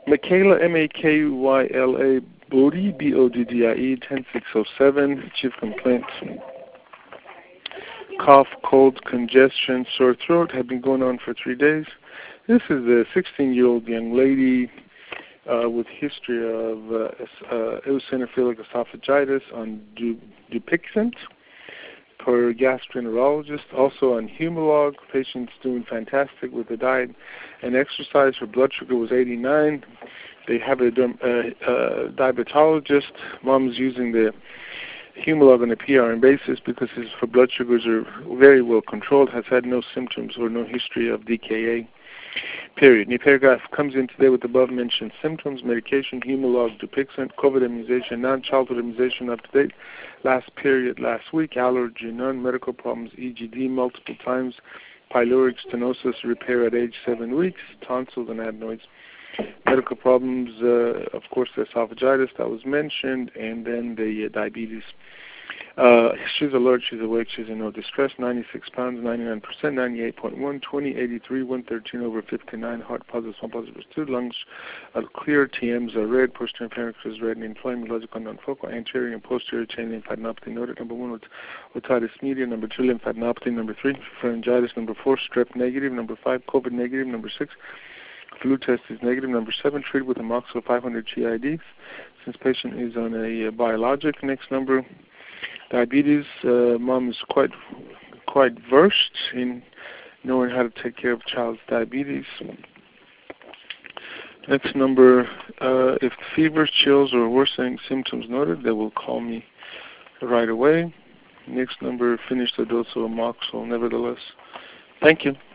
Michaela, M-A-K-Y-L-A, Bodie, B-O-D-D-I-E, 10607, chief complaint. Cough, cold, congestion, sore throat, had been going on for 3 days. This is a 16-year-old young lady with history of eosinophilic esophagitis on Dupixent per gastroenterologist, also on Humalog. Patient's doing fantastic with the diet and exercise. Her blood sugar was 89. They have a diabetologist. Mom's using the Humalog on a PRN basis because her blood sugars are very well controlled, has had no symptoms or no history of DKA. Period. New paragraph comes in today with above-mentioned symptoms, medication, Humalog, Dupixent, COVID immunization, non-childhood immunization up to date, last period last week, allergy none, medical problems, EGD multiple times, pyloric stenosis repair at age 7 weeks, tonsils and adenoids. Medical problems, of course, the esophagitis that was mentioned, and then the diabetes. She's alert, she's awake, she's in no distress, 96 pounds, 99%, 98.1, 20, 83, 113 over 59, heart positive, 1 positive 2, lungs are clear, TMs are red, posterior pharynx is red, and inflamed, logical non-focal, anterior and posterior chain lymphadenopathy noted, number 1, otitis media, number 2, lymphadenopathy, number 3, pharyngitis, number 4, strep negative, number 5, COVID negative, number 6, flu test is negative, number 7, treated with amoxicillin 500 GID, since patient is on a biologic. Next number, diabetes. Mom is quite versed in knowing how to take care of child's diabetes. Next number, if fever, chills, or worsening symptoms noted, they will call me right away. Next number, finish the dose of amoxicillin nevertheless. Thank you.